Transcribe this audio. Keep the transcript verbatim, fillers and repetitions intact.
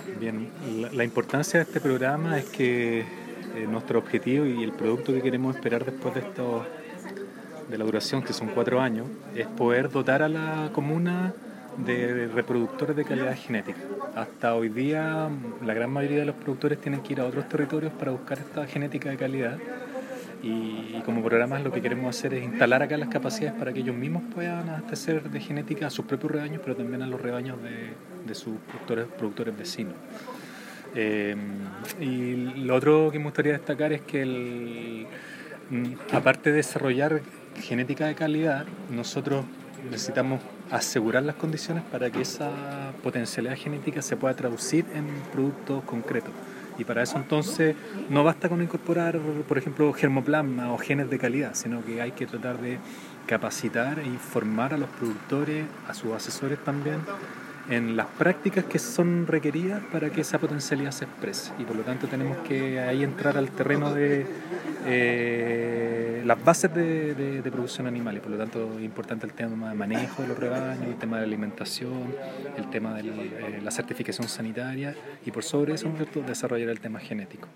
Bien, la, la importancia de este programa es que eh, nuestro objetivo y el producto que queremos esperar después de esto, de la duración, que son cuatro años, es poder dotar a la comuna de reproductores de calidad genética. Hasta hoy día, la gran mayoría de los productores tienen que ir a otros territorios para buscar esta genética de calidad. Y, y como programas lo que queremos hacer es instalar acá las capacidades para que ellos mismos puedan abastecer de genética a sus propios rebaños, pero también a los rebaños de, de sus productores, productores vecinos. Eh, y lo otro que me gustaría destacar es que el, aparte de desarrollar genética de calidad, nosotros necesitamos asegurar las condiciones para que esa potencialidad genética se pueda traducir en productos concretos. Y para eso entonces no basta con incorporar, por ejemplo, germoplasma o genes de calidad, sino que hay que tratar de capacitar e informar a los productores, a sus asesores también, en las prácticas que son requeridas para que esa potencialidad se exprese. Y por lo tanto tenemos que ahí entrar al terreno de eh, las bases de, de, de producción animal. Y por lo tanto es importante el tema de manejo de los rebaños, el tema de la alimentación, el tema de eh, la certificación sanitaria y por sobre eso desarrollar el tema genético.